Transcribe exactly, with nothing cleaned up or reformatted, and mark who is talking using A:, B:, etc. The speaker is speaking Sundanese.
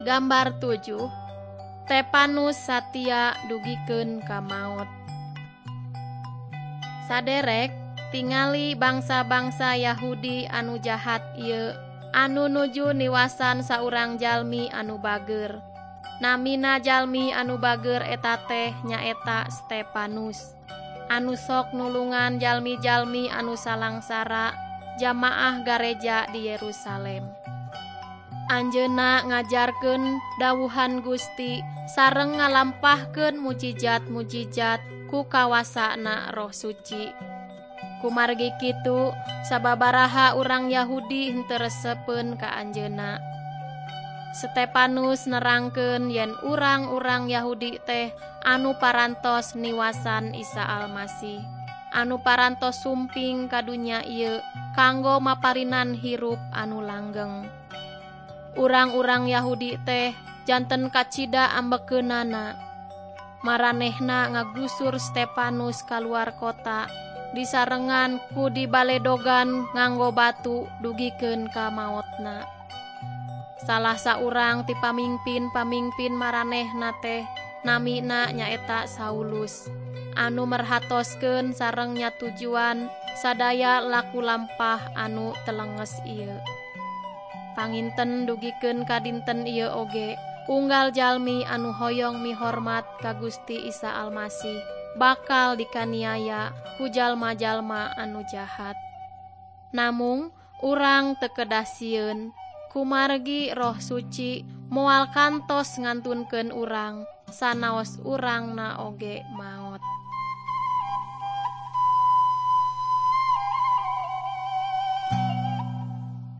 A: Gambar tujuh. Stepanus satia dugikeun ka maot. Saderek tingali bangsa-bangsa Yahudi anu jahat ieu anu nuju niwasan saurang jalmi anu bager. Namina jalmi anu bager eta teh nyaeta Stepanus, anu sok nulungan jalmi-jalmi anu salangsara jamaah gareja di Yerusalem. Anjeunna ngajarkeun dawuhan Gusti sareng ngalampahkeun mujijat-mujijat ku kawasana Roh Suci. Kumargi kitu sababaraha urang Yahudi henteu resepeun ka anjeunna. Stepanus nerangkeun yen urang-urang Yahudi teh anu parantos niwasan Isa Almasih, anu parantos sumping ka dunya ieu kanggo maparinan hirup anu langgeng. Urang-urang Yahudi teh janten kacida ambekeunana. Maranehna ngagusur Stepanus kaluar kota, disarengan ku dibaledogan nganggo batu dugikeun ka maotna. Salah saurang ti pamingpin-pamingpin maranehna teh namina nyaeta Saulus, anu merhatoskeun sareng nyatujuan sadaya laku lampah anu telenges ieu. Panginten dugikeun ka dinten ieu oge unggal jalmi anu hoyong mihormat ka Gusti Isa Almasih bakal dikaniaya ku jalma-jalma anu jahat. Namung urang teu kedah sieun, kumargi Roh Suci moal kantos ngantunkeun urang sanaos urangna oge mau.